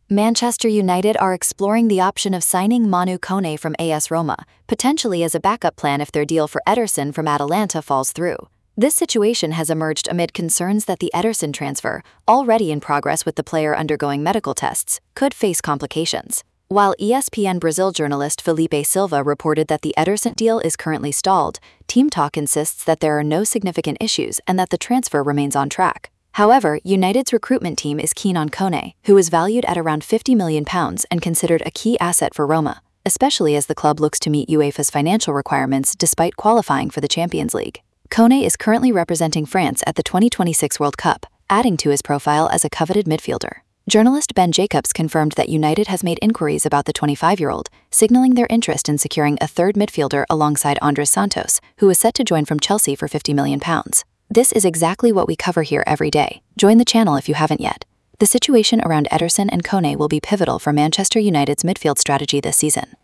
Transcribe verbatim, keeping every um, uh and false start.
Manchester United are exploring the option of signing Manu Kone from A S Roma, potentially as a backup plan if their deal for Ederson from Atalanta falls through. This situation has emerged amid concerns that the Ederson transfer, already in progress with the player undergoing medical tests, could face complications. While E S P N Brazil journalist Felipe Silva reported that the Ederson deal is currently stalled, Team Talk insists that there are no significant issues and that the transfer remains on track. However, United's recruitment team is keen on Kone, who is valued at around fifty million pounds and considered a key asset for Roma, especially as the club looks to meet UEFA's financial requirements despite qualifying for the Champions League. Kone is currently representing France at the twenty twenty-six World Cup, adding to his profile as a coveted midfielder. Journalist Ben Jacobs confirmed that United has made inquiries about the twenty-five-year-old, signaling their interest in securing a third midfielder alongside Andres Santos, who is set to join from Chelsea for fifty million pounds. This is exactly what we cover here every day. Join the channel if you haven't yet. The situation around Ederson and Kone will be pivotal for Manchester United's midfield strategy this season.